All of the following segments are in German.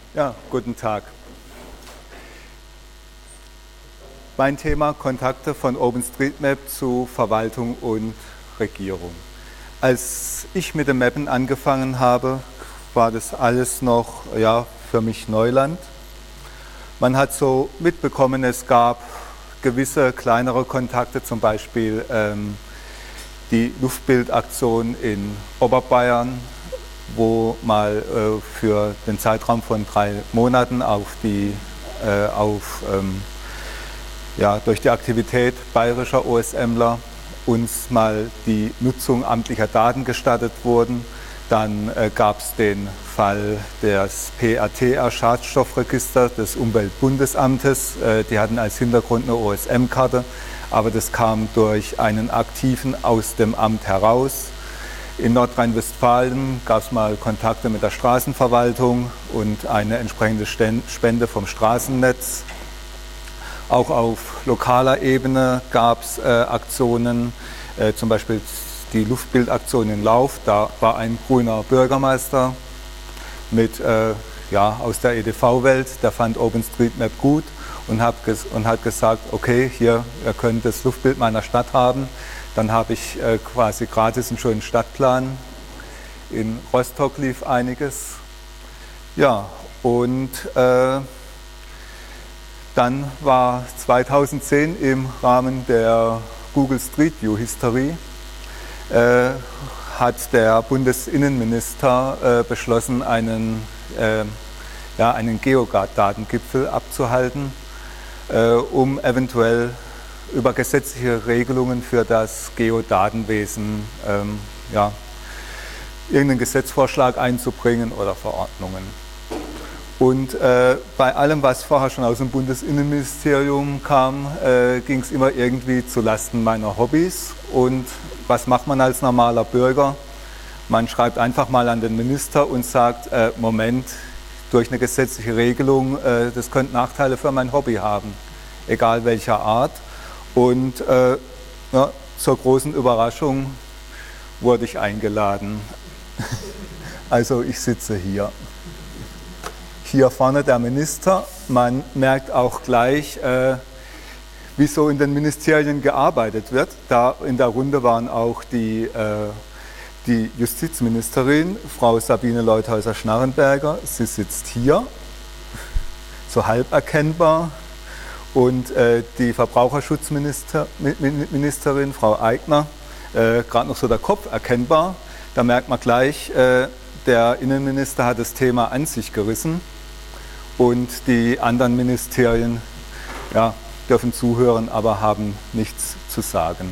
Ja, guten Tag. Mein Thema: Kontakte von OpenStreetMap zu Verwaltung und Regierung. Als ich mit dem Mappen angefangen habe, war das alles noch für mich Neuland. Man hat so mitbekommen, es gab gewisse kleinere Kontakte, zum Beispiel die Luftbildaktion in Oberbayern, wo mal für den Zeitraum von 3 Monaten durch die Aktivität bayerischer OSMler uns mal die Nutzung amtlicher Daten gestattet wurden. Dann gab es den Fall des PATR-Schadstoffregisters des Umweltbundesamtes. Die hatten als Hintergrund eine OSM-Karte, aber das kam durch einen Aktiven aus dem Amt heraus. In Nordrhein-Westfalen gab es mal Kontakte mit der Straßenverwaltung und eine entsprechende Spende vom Straßennetz. Auch auf lokaler Ebene gab es Aktionen, zum Beispiel die Luftbildaktion in Lauf. Da war ein grüner Bürgermeister aus der EDV-Welt, der fand OpenStreetMap gut und hat gesagt, okay, hier, ihr könnt das Luftbild meiner Stadt haben. Dann habe ich quasi gratis einen schönen Stadtplan. In Rostock lief einiges. Ja, und dann war 2010 im Rahmen der Google Street View History hat der Bundesinnenminister beschlossen, einen Geodatengipfel abzuhalten, um eventuell über gesetzliche Regelungen für das Geodatenwesen irgendeinen Gesetzvorschlag einzubringen oder Verordnungen. Und bei allem, was vorher schon aus dem Bundesinnenministerium kam, ging es immer irgendwie zu Lasten meiner Hobbys. Und was macht man als normaler Bürger? Man schreibt einfach mal an den Minister und sagt, Moment, durch eine gesetzliche Regelung, das könnte Nachteile für mein Hobby haben, egal welcher Art. Und zur großen Überraschung wurde ich eingeladen. Also ich sitze hier. Hier vorne der Minister. Man merkt auch gleich, wie so in den Ministerien gearbeitet wird. Da in der Runde waren auch die Justizministerin, Frau Sabine Leuthäuser-Schnarrenberger. Sie sitzt hier, so halb erkennbar. Und die Verbraucherschutzministerin, Frau Aigner, gerade noch so der Kopf erkennbar. Da merkt man gleich, der Innenminister hat das Thema an sich gerissen und die anderen Ministerien dürfen zuhören, aber haben nichts zu sagen.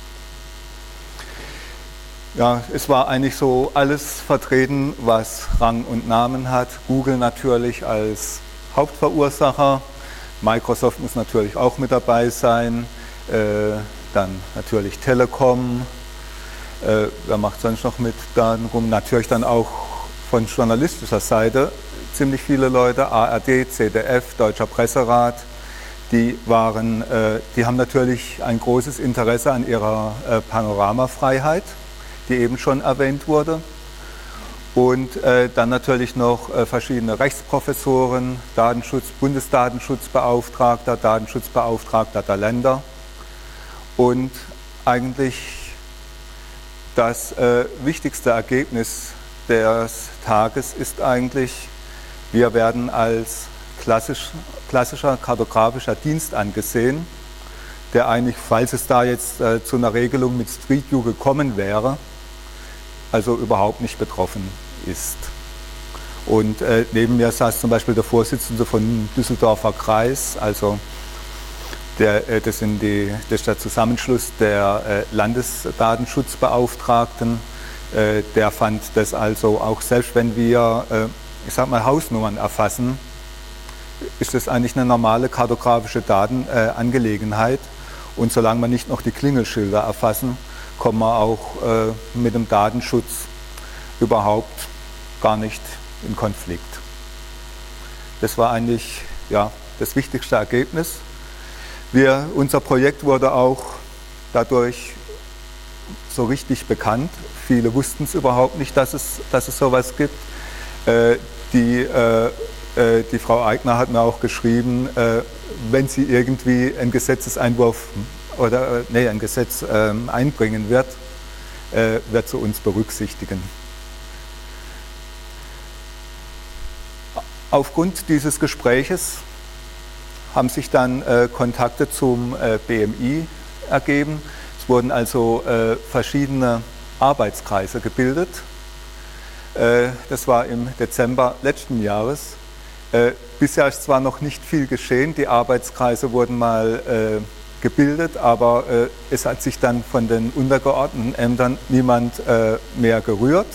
Ja, es war eigentlich so alles vertreten, was Rang und Namen hat. Google natürlich als Hauptverursacher. Microsoft muss natürlich auch mit dabei sein, dann natürlich Telekom, wer macht sonst noch mit Daten rum? Natürlich dann auch von journalistischer Seite ziemlich viele Leute, ARD, ZDF, Deutscher Presserat, die haben natürlich ein großes Interesse an ihrer Panoramafreiheit, die eben schon erwähnt wurde. Und dann natürlich noch verschiedene Rechtsprofessoren, Bundesdatenschutzbeauftragter, Datenschutzbeauftragter der Länder. Und eigentlich das wichtigste Ergebnis des Tages ist eigentlich, wir werden als klassischer kartografischer Dienst angesehen, der eigentlich, falls es da jetzt zu einer Regelung mit Street View gekommen wäre, also überhaupt nicht betroffen ist. Und neben mir saß zum Beispiel der Vorsitzende von Düsseldorfer Kreis, also das ist der Zusammenschluss der Landesdatenschutzbeauftragten. Der fand das also auch, selbst wenn wir, Hausnummern erfassen, ist das eigentlich eine normale kartografische Datenangelegenheit. Und solange wir nicht noch die Klingelschilder erfassen, kommen wir auch mit dem Datenschutz überhaupt gar nicht in Konflikt. Das war eigentlich das wichtigste Ergebnis. Unser Projekt wurde auch dadurch so richtig bekannt. Viele wussten es überhaupt nicht, dass es sowas gibt. Die die Frau Eigner hat mir auch geschrieben, wenn sie irgendwie einen Gesetzeseinwurf oder ein Gesetz einbringen wird, wird sie uns berücksichtigen. Aufgrund dieses Gespräches haben sich dann Kontakte zum BMI ergeben. Es wurden also verschiedene Arbeitskreise gebildet. Das war im Dezember letzten Jahres. Bisher ist zwar noch nicht viel geschehen, die Arbeitskreise wurden mal gebildet, aber es hat sich dann von den untergeordneten Ämtern niemand mehr gerührt.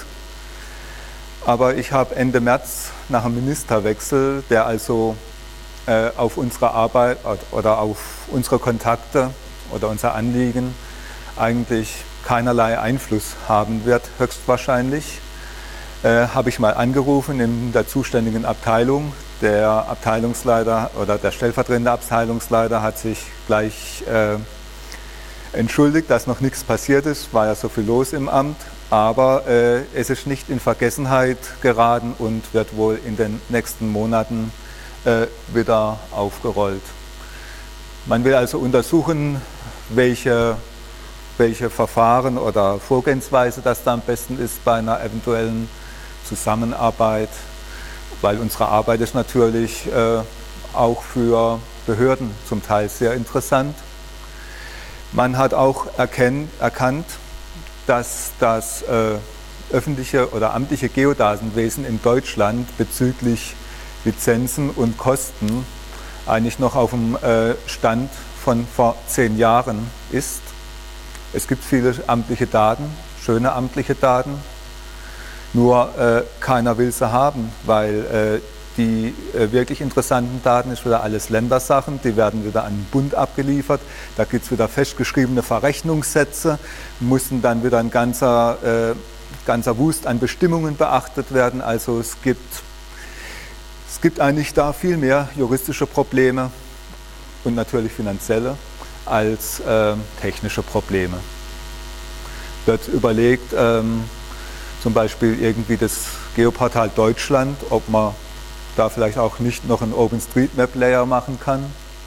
Aber ich habe Ende März nach einem Ministerwechsel, der also auf unsere Arbeit oder auf unsere Kontakte oder unser Anliegen eigentlich keinerlei Einfluss haben wird, höchstwahrscheinlich, habe ich mal angerufen in der zuständigen Abteilung. Der Abteilungsleiter oder der stellvertretende Abteilungsleiter hat sich gleich entschuldigt, dass noch nichts passiert ist, war ja so viel los im Amt. Aber es ist nicht in Vergessenheit geraten und wird wohl in den nächsten Monaten wieder aufgerollt. Man will also untersuchen, welche Verfahren oder Vorgehensweise das da am besten ist bei einer eventuellen Zusammenarbeit, weil unsere Arbeit ist natürlich auch für Behörden zum Teil sehr interessant. Man hat auch erkannt, dass das öffentliche oder amtliche Geodatenwesen in Deutschland bezüglich Lizenzen und Kosten eigentlich noch auf dem Stand von vor 10 Jahren ist. Es gibt viele amtliche Daten, schöne amtliche Daten, nur keiner will sie haben, weil die wirklich interessanten Daten ist wieder alles Ländersachen, die werden wieder an den Bund abgeliefert, da gibt es wieder festgeschriebene Verrechnungssätze, müssen dann wieder ein ganzer Wust an Bestimmungen beachtet werden, also es gibt eigentlich da viel mehr juristische Probleme und natürlich finanzielle als technische Probleme. Wird überlegt, zum Beispiel irgendwie das Geoportal Deutschland, ob man da vielleicht auch nicht noch einen OpenStreetMap-Layer machen kann.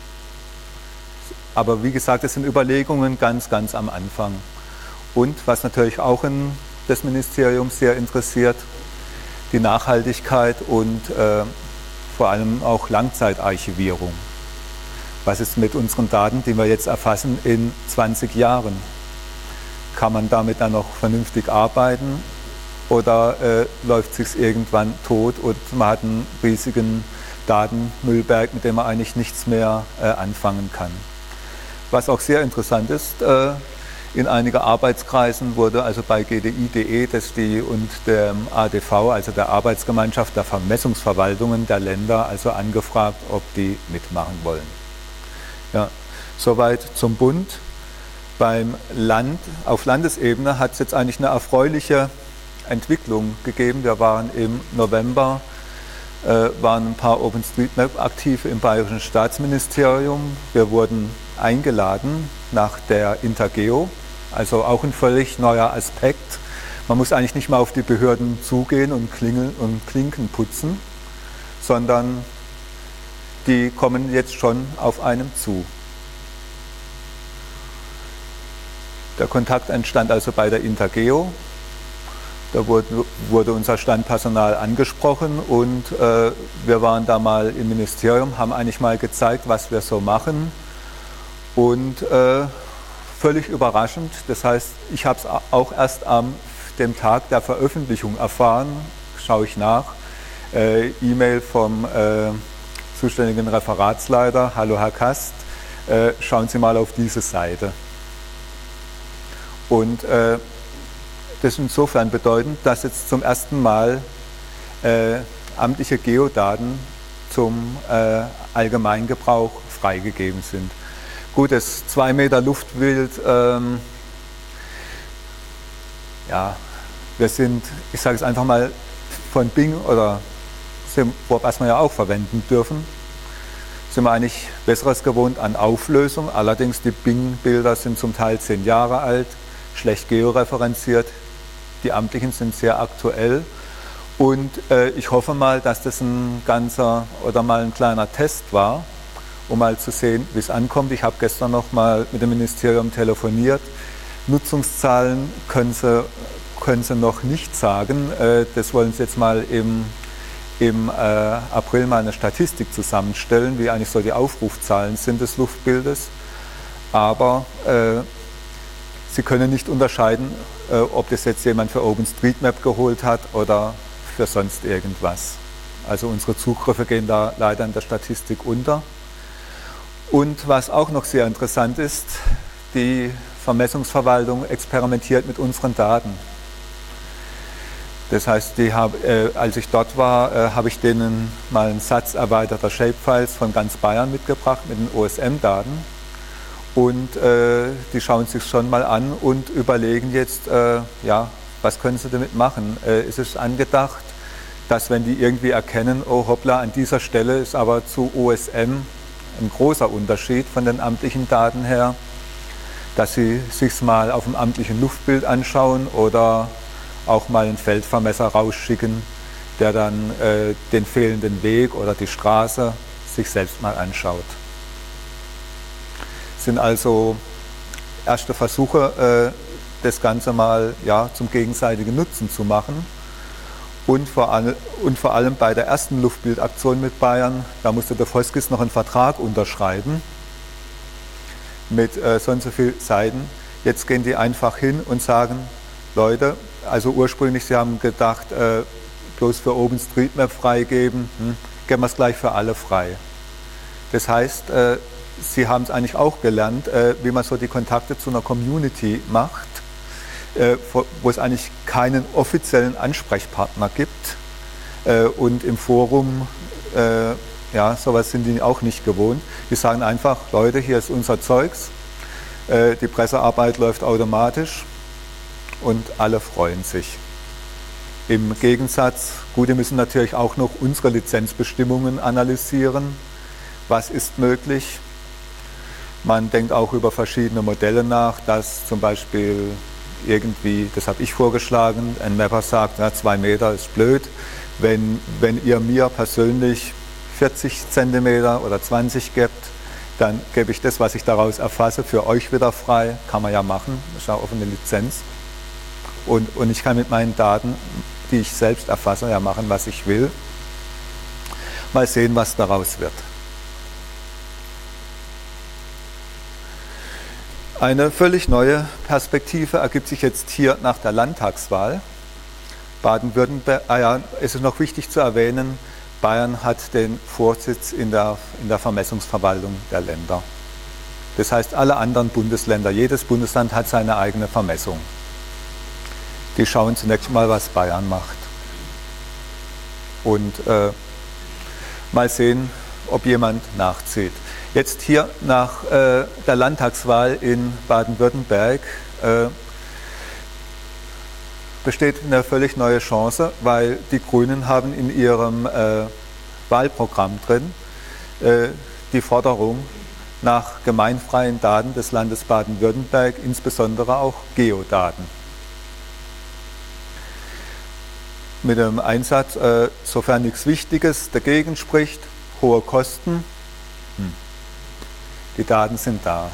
Aber wie gesagt, das sind Überlegungen ganz am Anfang. Und was natürlich auch das Ministerium sehr interessiert, die Nachhaltigkeit und vor allem auch Langzeitarchivierung. Was ist mit unseren Daten, die wir jetzt erfassen, in 20 Jahren? Kann man damit dann noch vernünftig arbeiten oder läuft es sich irgendwann tot und man hat einen riesigen Datenmüllberg, mit dem man eigentlich nichts mehr anfangen kann? Was auch sehr interessant ist, in einigen Arbeitskreisen wurde also bei GDI.de und dem ADV, also der Arbeitsgemeinschaft der Vermessungsverwaltungen der Länder, also angefragt, ob die mitmachen wollen. Ja, soweit zum Bund. Beim Land, auf Landesebene hat es jetzt eigentlich eine erfreuliche Entwicklung gegeben. Wir waren im November, waren ein paar OpenStreetMap-Aktive im Bayerischen Staatsministerium. Wir wurden eingeladen nach der Intergeo, also auch ein völlig neuer Aspekt. Man muss eigentlich nicht mal auf die Behörden zugehen und klingeln und Klinken putzen, sondern die kommen jetzt schon auf einem zu. Der Kontakt entstand also bei der Intergeo. Da wurde unser Standpersonal angesprochen und wir waren da mal im Ministerium, haben eigentlich mal gezeigt, was wir so machen. Und völlig überraschend, das heißt, ich habe es auch erst am dem Tag der Veröffentlichung erfahren, schaue ich nach, E-Mail vom zuständigen Referatsleiter, hallo Herr Kast, schauen Sie mal auf diese Seite. Und das ist insofern bedeutend, dass jetzt zum ersten Mal amtliche Geodaten zum Allgemeingebrauch freigegeben sind. Gut, das 2 Meter Luftbild, ja, wir sind, ich sage es einfach mal, von Bing oder was wir ja auch verwenden dürfen, sind wir eigentlich Besseres gewohnt an Auflösung. Allerdings die Bing-Bilder sind zum Teil 10 Jahre alt, schlecht georeferenziert. Die amtlichen sind sehr aktuell Und ich hoffe mal, dass das ein ganzer oder mal ein kleiner Test war, um mal zu sehen, wie es ankommt. Ich habe gestern noch mal mit dem Ministerium telefoniert. Nutzungszahlen können sie noch nicht sagen. Das wollen sie jetzt mal im April mal eine Statistik zusammenstellen, wie eigentlich so die Aufrufzahlen sind des Luftbildes. Aber sie können nicht unterscheiden, ob das jetzt jemand für OpenStreetMap geholt hat oder für sonst irgendwas. Also unsere Zugriffe gehen da leider in der Statistik unter. Und was auch noch sehr interessant ist, die Vermessungsverwaltung experimentiert mit unseren Daten. Das heißt, als ich dort war, habe ich denen mal einen Satz erweiterter Shapefiles von ganz Bayern mitgebracht mit den OSM-Daten. Und die schauen sich schon mal an und überlegen jetzt, ja, was können sie damit machen? Ist es angedacht, dass wenn die irgendwie erkennen, oh hoppla, an dieser Stelle ist aber zu OSM ein großer Unterschied von den amtlichen Daten her, dass sie sich mal auf dem amtlichen Luftbild anschauen oder auch mal einen Feldvermesser rausschicken, der dann den fehlenden Weg oder die Straße sich selbst mal anschaut. Es sind also erste Versuche, das Ganze mal zum gegenseitigen Nutzen zu machen. Und vor allem bei der ersten Luftbildaktion mit Bayern, da musste der Voskis noch einen Vertrag unterschreiben mit so und so viel Seiten. Jetzt gehen die einfach hin und sagen, Leute, also ursprünglich, sie haben gedacht, bloß für OpenStreetMap freigeben, geben wir es gleich für alle frei. Das heißt, sie haben es eigentlich auch gelernt, wie man so die Kontakte zu einer Community macht, wo es eigentlich keinen offiziellen Ansprechpartner gibt. Und im Forum, sowas sind die auch nicht gewohnt. Die sagen einfach, Leute, hier ist unser Zeugs, die Pressearbeit läuft automatisch und alle freuen sich. Im Gegensatz, gut, die müssen natürlich auch noch unsere Lizenzbestimmungen analysieren. Was ist möglich? Man denkt auch über verschiedene Modelle nach, dass zum Beispiel irgendwie, das habe ich vorgeschlagen, ein Mapper sagt, 2 Meter ist blöd. Wenn ihr mir persönlich 40 Zentimeter oder 20 gebt, dann gebe ich das, was ich daraus erfasse, für euch wieder frei. Kann man ja machen, das ist ja offene Lizenz. Und ich kann mit meinen Daten, die ich selbst erfasse, ja machen, was ich will. Mal sehen, was daraus wird. Eine völlig neue Perspektive ergibt sich jetzt hier nach der Landtagswahl. Baden-Württemberg, es ist noch wichtig zu erwähnen, Bayern hat den Vorsitz in der Vermessungsverwaltung der Länder. Das heißt, alle anderen Bundesländer, jedes Bundesland hat seine eigene Vermessung. Die schauen zunächst mal, was Bayern macht. Und mal sehen, ob jemand nachzieht. Jetzt hier nach der Landtagswahl in Baden-Württemberg besteht eine völlig neue Chance, weil die Grünen haben in ihrem Wahlprogramm drin die Forderung nach gemeinfreien Daten des Landes Baden-Württemberg, insbesondere auch Geodaten. Mit dem Einsatz, sofern nichts Wichtiges dagegen spricht, hohe Kosten, die Daten sind da.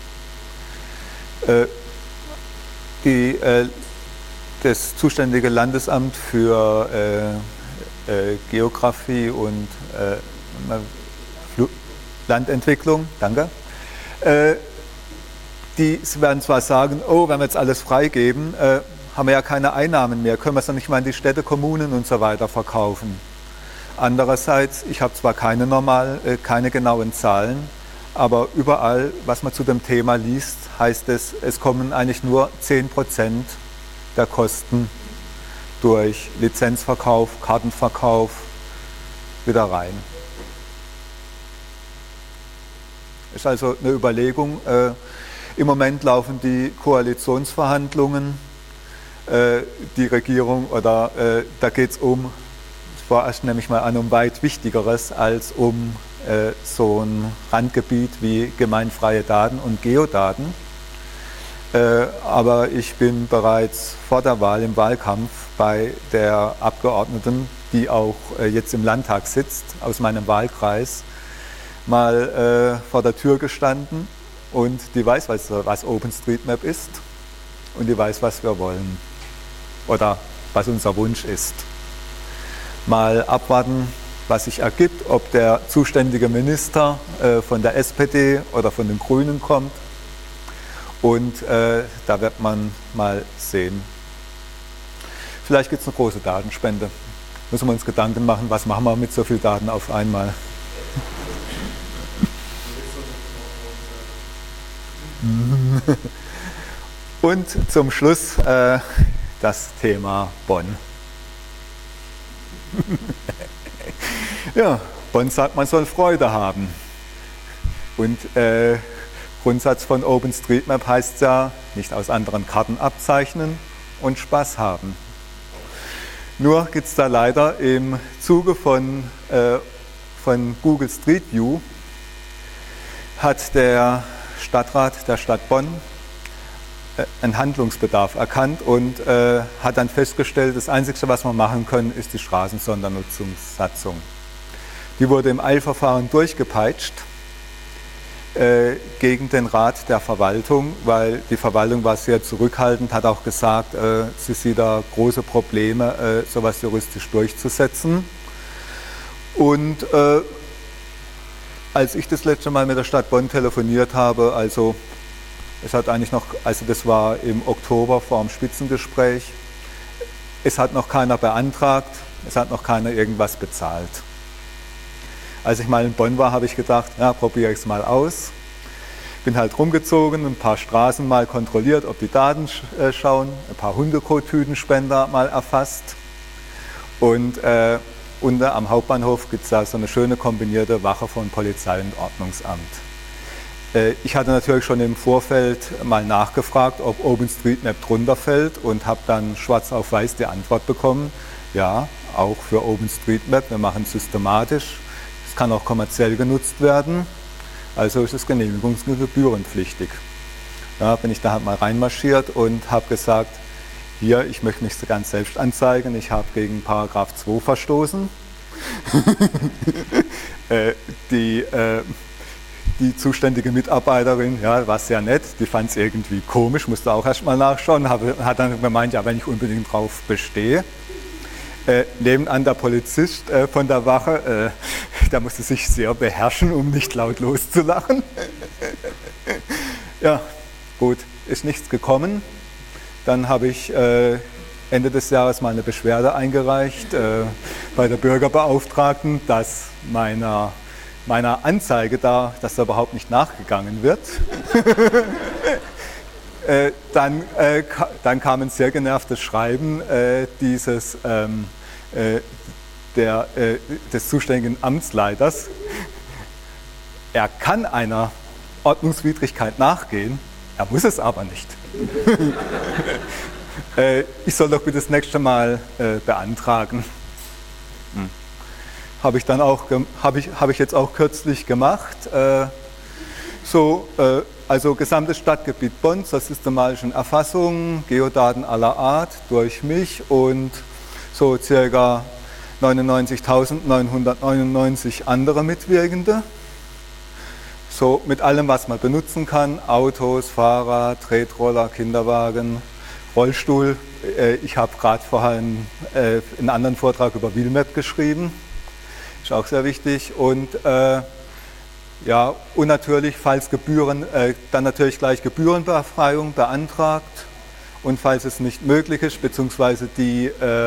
Das zuständige Landesamt für Geografie und Landentwicklung, danke, die werden zwar sagen, oh, wenn wir jetzt alles freigeben, haben wir ja keine Einnahmen mehr, können wir es dann nicht mal in die Städte, Kommunen und so weiter verkaufen. Andererseits, ich habe zwar keine genauen Zahlen, aber überall, was man zu dem Thema liest, heißt es, es kommen eigentlich nur 10% der Kosten durch Lizenzverkauf, Kartenverkauf wieder rein. Ist also eine Überlegung. Im Moment laufen die Koalitionsverhandlungen. Die Regierung, da geht es vorerst nehme ich mal an, um weit Wichtigeres als um so ein Randgebiet wie gemeinfreie Daten und Geodaten. Aber ich bin bereits vor der Wahl im Wahlkampf bei der Abgeordneten, die auch jetzt im Landtag sitzt, aus meinem Wahlkreis, mal vor der Tür gestanden und die weiß, was OpenStreetMap ist und die weiß, was wir wollen oder was unser Wunsch ist. Mal abwarten, was sich ergibt, ob der zuständige Minister von der SPD oder von den Grünen kommt. Und da wird man mal sehen. Vielleicht gibt es eine große Datenspende. Müssen wir uns Gedanken machen, was machen wir mit so viel Daten auf einmal. Und zum Schluss das Thema Bonn. Ja, Bonn sagt, man soll Freude haben. Und Grundsatz von OpenStreetMap heißt ja, nicht aus anderen Karten abzeichnen und Spaß haben. Nur gibt es da leider im Zuge von Google Street View hat der Stadtrat der Stadt Bonn einen Handlungsbedarf erkannt und hat dann festgestellt, das Einzige, was wir machen können, ist die Straßensondernutzungssatzung. Die wurde im Eilverfahren durchgepeitscht gegen den Rat der Verwaltung, weil die Verwaltung war sehr zurückhaltend, hat auch gesagt, sie sieht da große Probleme, sowas juristisch durchzusetzen. Und als ich das letzte Mal mit der Stadt Bonn telefoniert habe, also das war im Oktober vor dem Spitzengespräch, es hat noch keiner beantragt, es hat noch keiner irgendwas bezahlt. Als ich mal in Bonn war, habe ich gedacht, ja, probiere ich es mal aus. Bin halt rumgezogen, ein paar Straßen mal kontrolliert, ob die Daten schauen, ein paar Hundekot-Tütenspender mal erfasst. Und unten am Hauptbahnhof gibt es da so eine schöne kombinierte Wache von Polizei und Ordnungsamt. Ich hatte natürlich schon im Vorfeld mal nachgefragt, ob OpenStreetMap drunter fällt und habe dann schwarz auf weiß die Antwort bekommen, ja, auch für OpenStreetMap, wir machen es systematisch. Es kann auch kommerziell genutzt werden, also ist es genehmigungs- und gebührenpflichtig. Da bin ich da halt mal reinmarschiert und habe gesagt, hier, ich möchte mich so ganz selbst anzeigen, ich habe gegen Paragraph 2 verstoßen. Die zuständige Mitarbeiterin, ja, war sehr nett, die fand es irgendwie komisch, musste auch erst mal nachschauen, hat dann gemeint, ja, wenn ich unbedingt drauf bestehe. Nebenan der Polizist von der Wache, der musste sich sehr beherrschen, um nicht laut loszulachen. Ja, gut, ist nichts gekommen. Dann habe ich Ende des Jahres mal eine Beschwerde eingereicht bei der Bürgerbeauftragten, dass meiner Anzeige dass da überhaupt nicht nachgegangen wird. Dann kam ein sehr genervtes Schreiben des zuständigen Amtsleiters. Er kann einer Ordnungswidrigkeit nachgehen, er muss es aber nicht. Ich soll doch bitte das nächste Mal beantragen. Habe ich jetzt auch kürzlich gemacht. Also gesamtes Stadtgebiet Bonn zur systematischen Erfassung, Geodaten aller Art durch mich und so ca. 99.999 andere Mitwirkende. So mit allem, was man benutzen kann, Autos, Fahrrad, Tretroller, Kinderwagen, Rollstuhl. Ich habe gerade vorhin einen anderen Vortrag über Wheelmap geschrieben, ist auch sehr wichtig. Und ja, und natürlich, falls Gebühren, dann natürlich gleich Gebührenbefreiung beantragt und falls es nicht möglich ist, beziehungsweise die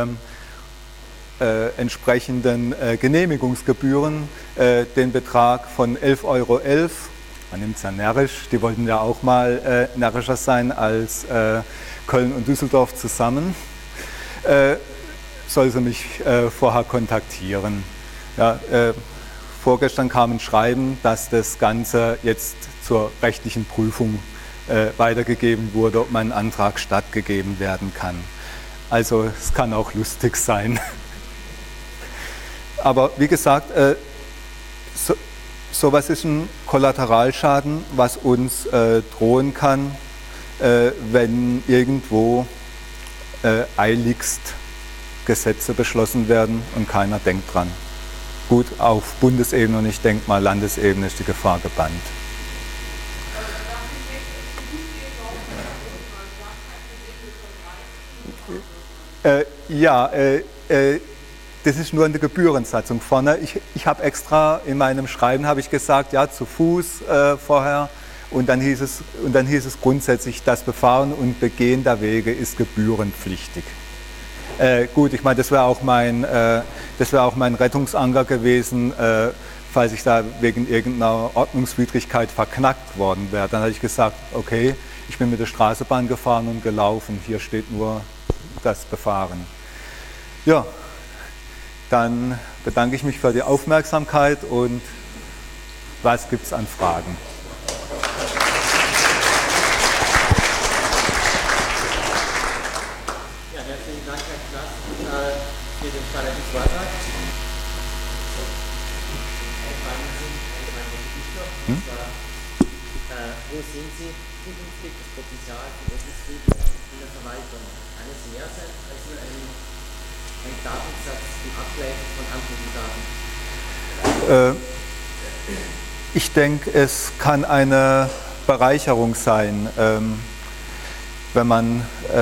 entsprechenden Genehmigungsgebühren, den Betrag von 11,11 €, man nimmt es ja närrisch, die wollten ja auch mal närrischer sein als Köln und Düsseldorf zusammen, soll sie mich vorher kontaktieren. Ja, vorgestern kam ein Schreiben, dass das Ganze jetzt zur rechtlichen Prüfung weitergegeben wurde, ob mein Antrag stattgegeben werden kann. Also es kann auch lustig sein. Aber wie gesagt, sowas ist ein Kollateralschaden, was uns drohen kann, wenn irgendwo eiligst Gesetze beschlossen werden und keiner denkt dran. Gut, auf Bundesebene und ich denke mal Landesebene ist die Gefahr gebannt. Das ist nur eine Gebührensatzung vorne. Ich habe extra in meinem Schreiben habe ich gesagt, ja, zu Fuß vorher und dann hieß es grundsätzlich, das Befahren und Begehen der Wege ist gebührenpflichtig. Gut, ich meine, das wäre auch mein Rettungsanker gewesen, falls ich da wegen irgendeiner Ordnungswidrigkeit verknackt worden wäre. Dann hätte ich gesagt, okay, ich bin mit der Straßenbahn gefahren und gelaufen, hier steht nur das Befahren. Ja, dann bedanke ich mich für die Aufmerksamkeit und was gibt es an Fragen? Ja, herzlichen Dank, Herr Klaas, für den spannenden Vortrag. Wo sehen Sie zukünftig das Potenzial für OpenStreet in der Verwaltung? Kann es mehr sein als nur ein Datensatz im Abgleich von anderen Daten? Ich denke, es kann eine Bereicherung sein, wenn man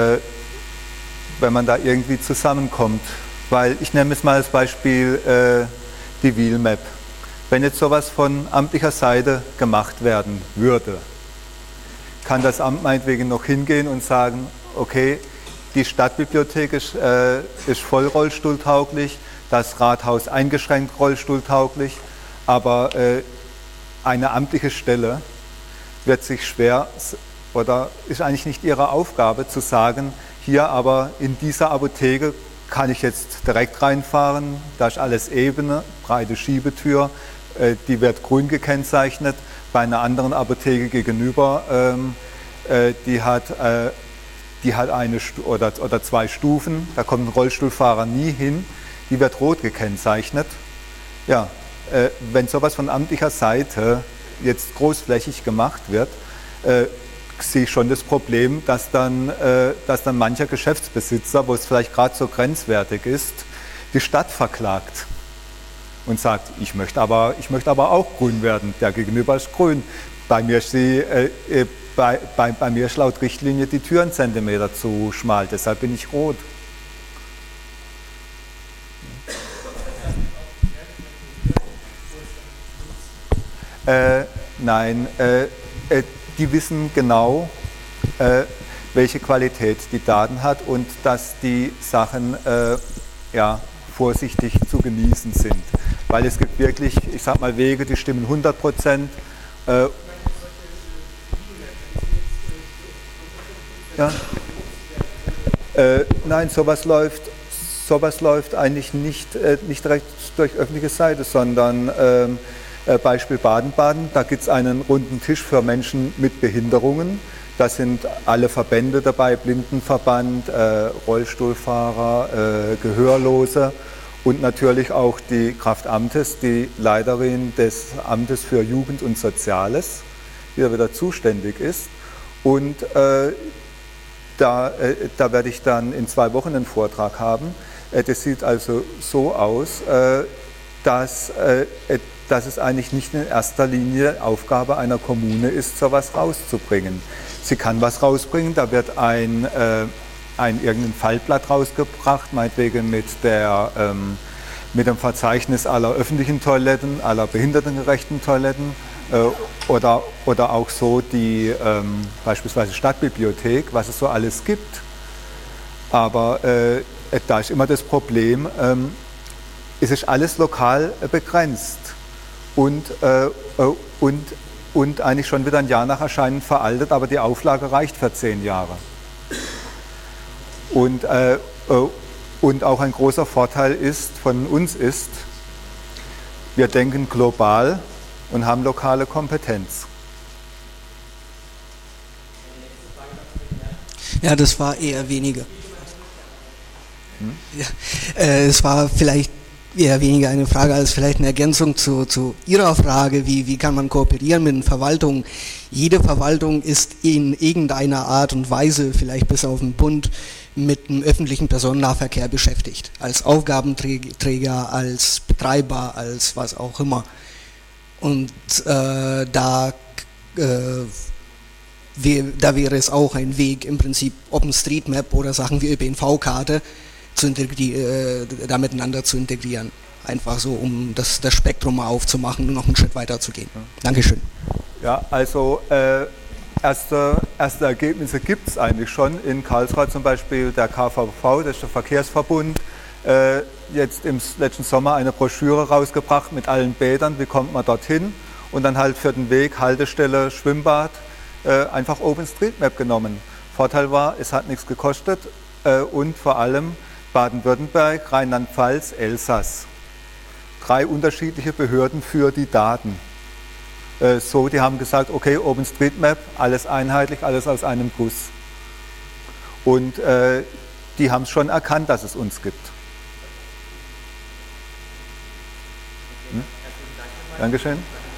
da irgendwie zusammenkommt. Weil ich nehme jetzt mal als Beispiel die Wheelmap. Wenn jetzt sowas von amtlicher Seite gemacht werden würde, kann das Amt meinetwegen noch hingehen und sagen, okay, die Stadtbibliothek ist voll rollstuhltauglich, das Rathaus eingeschränkt rollstuhltauglich, aber eine amtliche Stelle wird sich schwer oder ist eigentlich nicht ihre Aufgabe zu sagen, hier aber in dieser Apotheke kann ich jetzt direkt reinfahren, da ist alles ebene, breite Schiebetür, die wird grün gekennzeichnet. Bei einer anderen Apotheke gegenüber, die hat eine oder zwei Stufen, da kommt ein Rollstuhlfahrer nie hin, die wird rot gekennzeichnet. Ja, wenn sowas von amtlicher Seite jetzt großflächig gemacht wird, sehe ich schon das Problem, dass dann mancher Geschäftsbesitzer, wo es vielleicht gerade so grenzwertig ist, die Stadt verklagt und sagt, ich möchte aber auch grün werden, der Gegenüber ist grün. Bei mir ist laut Richtlinie die Tür einen Zentimeter zu schmal, deshalb bin ich rot. Nein, die wissen genau, welche Qualität die Daten hat und dass die Sachen vorsichtig zu genießen sind. Weil es gibt wirklich, ich sag mal, Wege, die stimmen 100%. Nein, sowas läuft eigentlich nicht direkt durch öffentliche Seite, sondern Beispiel Baden-Baden, da gibt es einen runden Tisch für Menschen mit Behinderungen. Da sind alle Verbände dabei, Blindenverband, Rollstuhlfahrer, Gehörlose und natürlich auch die Kraft Amtes, die Leiterin des Amtes für Jugend und Soziales, die da wieder zuständig ist. Und da werde ich dann in 2 Wochen einen Vortrag haben. Das sieht also so aus, dass es eigentlich nicht in erster Linie Aufgabe einer Kommune ist, sowas rauszubringen. Sie kann was rausbringen, da wird irgendein Faltblatt rausgebracht, meinetwegen mit dem Verzeichnis aller öffentlichen Toiletten, aller behindertengerechten Toiletten oder auch so die beispielsweise Stadtbibliothek, was es so alles gibt. Aber da ist immer das Problem, es ist alles lokal begrenzt und eigentlich schon wieder ein Jahr nach Erscheinen veraltet, aber die Auflage reicht für 10 Jahre. Und auch ein großer Vorteil von uns ist, wir denken global und haben lokale Kompetenz. Ja, das war eher weniger. Ja, es war vielleicht eher weniger eine Frage als vielleicht eine Ergänzung zu Ihrer Frage, wie kann man kooperieren mit den Verwaltungen. Jede Verwaltung ist in irgendeiner Art und Weise, vielleicht bis auf den Bund, mit dem öffentlichen Personennahverkehr beschäftigt. Als Aufgabenträger, als Betreiber, als was auch immer. Und da wäre es auch ein Weg, im Prinzip OpenStreetMap oder Sachen wie ÖPNV-Karte da miteinander zu integrieren. Einfach so, um das Spektrum mal aufzumachen und noch einen Schritt weiter zu gehen. Dankeschön. Ja, also erste Ergebnisse gibt es eigentlich schon. In Karlsruhe zum Beispiel der KVV, das ist der Verkehrsverbund, jetzt im letzten Sommer eine Broschüre rausgebracht mit allen Bädern, wie kommt man dorthin, und dann halt für den Weg Haltestelle, Schwimmbad, einfach OpenStreetMap genommen. Vorteil war, es hat nichts gekostet und vor allem Baden-Württemberg, Rheinland-Pfalz, Elsass. 3 unterschiedliche Behörden für die Daten. Die haben gesagt, okay, OpenStreetMap, alles einheitlich, alles aus einem Guss. Und die haben es schon erkannt, dass es uns gibt. Dankeschön.